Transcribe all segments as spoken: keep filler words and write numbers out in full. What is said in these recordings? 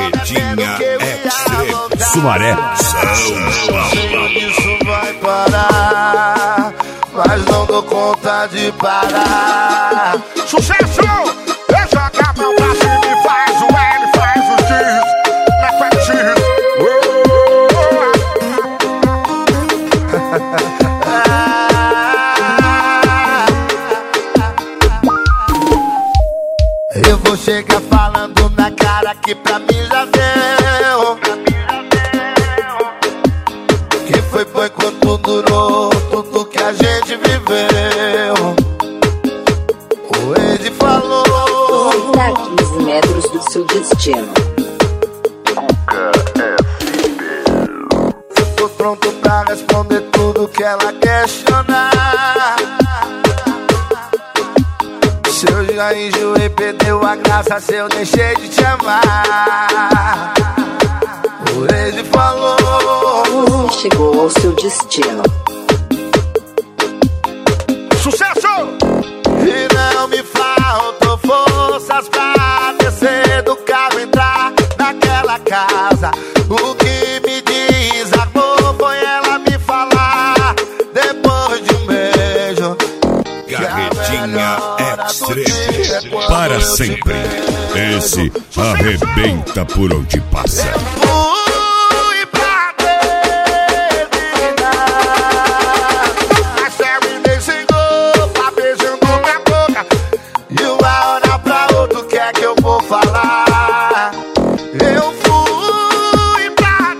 Carretinha Extreme Sumaré, São Paulo. Isso vai parar, mas não dou conta de parar. Sucesso! Eu jogo a mão pra cima e faz o L, faz o X, na quantia. Eu vou chegar falando na cara que pra mim já deu. Que foi bom enquanto durou tudo que a gente viveu. O Ed falou: está a quinze metros do seu destino. Eu tô pronto pra responder tudo que ela questionar. Se eu já enjoei, perdeu a graça, se eu deixei de te amar. O Ed falou: você chegou ao seu destino. Sucesso! E não me faltou forças pra descer do carro, entrar naquela casa. O que me desarmou foi ela me falar, depois de um beijo, Carretinha Extreme para sempre. Esse arrebenta por onde passa. fui pra terminar, Mas terminei sem roupa, beijando minha boca. e uma hora pra outra o que é que eu vou falar? Eu fui pra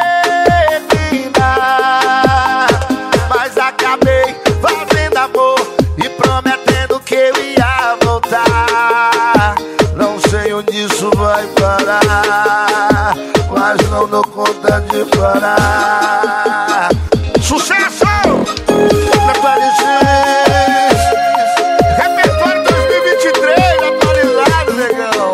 terminar, mas acabei fazendo amor e prometendo que eu ia voltar. Não sei onde isso vai parar, mas não dou conta de parar. Sucesso! Me aparecer Repertório dois mil e vinte e três, atualizado, negão.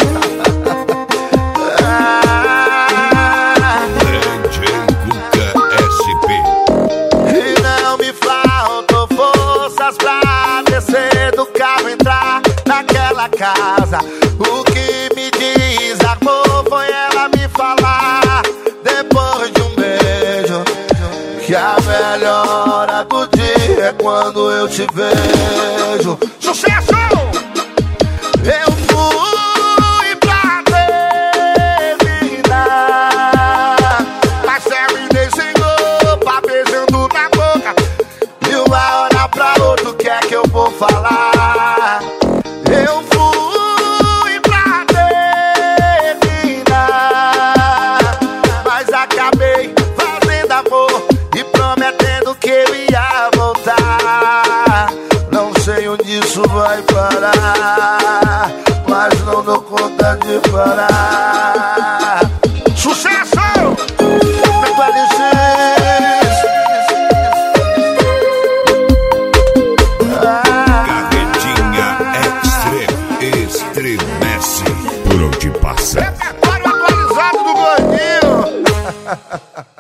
Ah, Cuca S P. e não me faltou forças pra descer do carro, entrar naquela casa. O que me desarmou foi ela me falar, depois de um beijo, que a melhor hora do dia é quando eu te vejo. Sucesso! Eu fui pra terminar, Mas terminei sem roupa, beijando na boca. e uma hora pra outra o que é que eu vou falar? Eu fui pra terminar, mas acabei fazendo amor e prometendo que eu ia voltar. Não sei onde isso vai parar, mas não dou conta de parar. Sucesso! Me aparecer. Ah, Carretinha Extreme estremece por onde passa. Repertório atualizado do Gordinho.